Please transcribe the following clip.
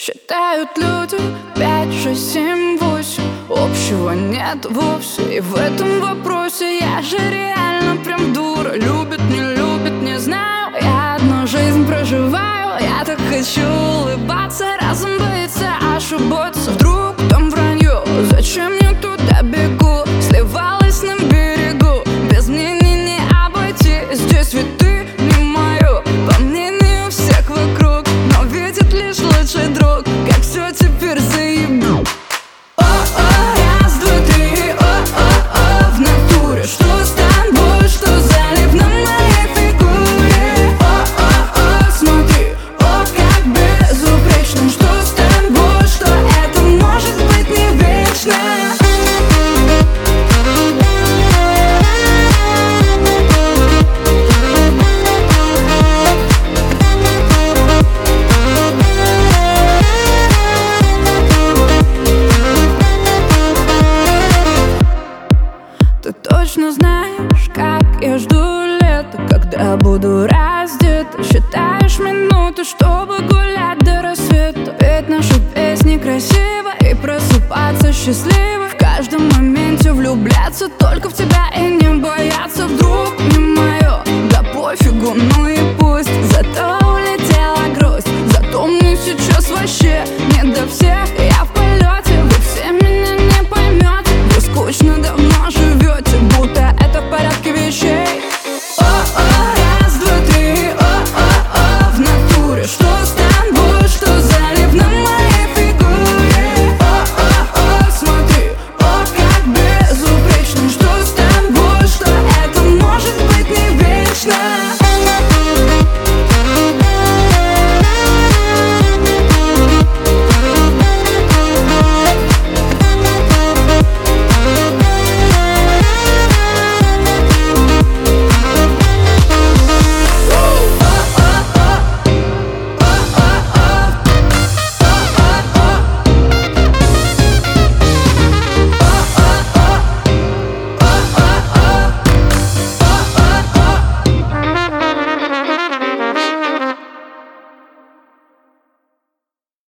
Считают люди 5, 6, 7, 8. Общего нет вовсе. И в этом вопросе я же реально прям дура. Любит, не знаю. Я одну жизнь проживаю. Я так хочу улыбаться, разум боится ошибаться. Вдруг там вранье, зачем я туда бегу? Сливалась на берегу, без мнений не обойти. Здесь ведь ты не мое, по мнению всех вокруг. Но видит лишь лучший друг, как все теперь заебу. О-о, раз, два, три, о-о-о, в натуре. Что с тобой, что залип на моей фигуре? О-о-о, смотри, о, как безупречно. Что с тобой, что это может быть не вечно? Ты точно знаешь, как я жду лета, когда буду раздета. Считаешь минуты, чтобы гулять до рассвета. Петь наши песни красиво и просыпаться счастливо. В каждом моменте влюбляться только в тебя и не бояться. Вдруг не мое, да пофигу, ну и пусть. Зато улетела грусть, зато мне сейчас вообще не до всех. Я в полете, вы все меня не поймете. Вы скучно давно живете, будто это в порядке вещей. О-о,